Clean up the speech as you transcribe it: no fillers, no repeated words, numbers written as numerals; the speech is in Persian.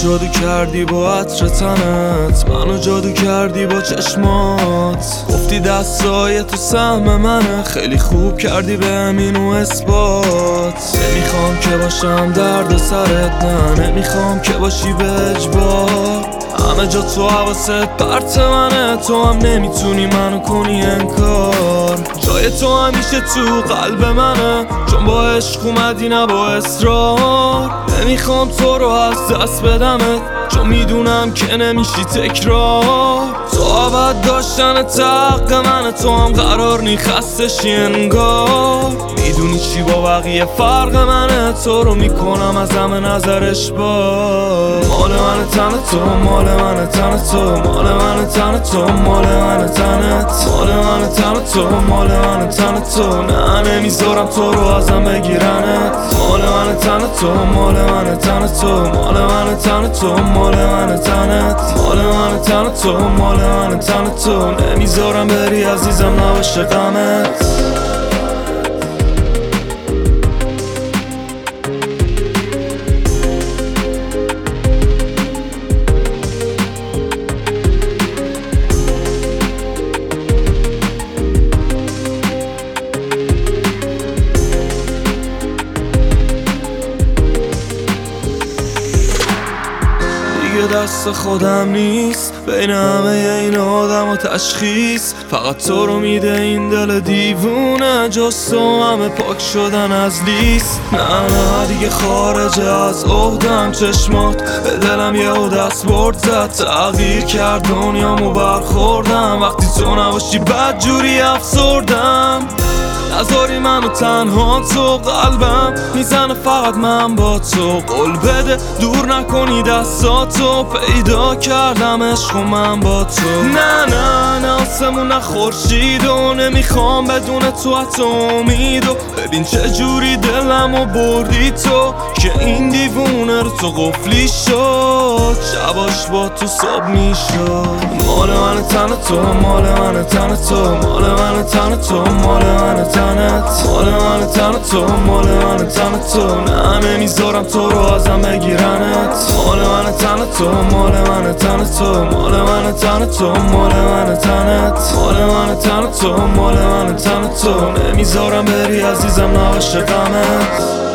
جادو کردی با عطر تنت، منو جادو کردی با چشمات. گفتی دستای تو سهم منه، خیلی خوب کردی بهم اینو اثبات. نمیخوام که باشم درد سرت، نه نمیخوام که باشی به اجبار. همه جا تو حواست پرت منه، تو هم نمیتونی منو کنی انکار. جای تو همیشه تو قلب منه، چون با عشق اومدی نه با اصرار. نمیخوام تو رو از دست بدمت، چون میدونم که نمیشی تکرار. تو ابد داشتن حق منه، تو هم قرار نی خسته شی انگار. میدونی چی با بقیه فرق منه، تو رو میکنم از همه نظرش با. مال من تن تو، مال من تن تو، مال من تن تو، مال من تنت، مال من تن تو، مال من تن تو. نه نمیذارم تو رو ازم بگیرنت. مال من تن تو، مال من تن تو، مال من تن تو، مال من تنت، مال من تن تو، مال من تن تو. نمیذارم بری عزیزم نباشه غمت. دست خودم نیست بین همه این آدم و تشخیص. فقط تو رو میده این دل دیوونه، جز تو همه پاک شدن از لیست. نه دیگه خارجه از عهدم، چشمات به دلم یه دست برد زد. تغییر کرد دنیامو برخوردم، وقتی تو نباشی بد جوری افسردم. نذاری منو تنها، تو قلبم میزنه فقط من با تو. قول بده دور نکنی دستاتو، پیدا کردم عشق من با تو. نه آسمون نه خورشید و نمیخوام بدون تو حتی امیدو. ببین چه جوری دلمو بردی تو، که این دیوونه رو تو قفلی شد. شباش با تو صبح میشد. مال من تن تو، مال من تن تو، مال من تن تو، مال من تنت، مال من تن تو، مال من تن تو. نه نمیذارم تو رو ازم بگیرنت. مال من تن تو، مال من تن تو، مال من تن تو، مال من تنت، مال من تن تو، مال من تن تو. نمیذارم بری عزیزم نباشه غمت.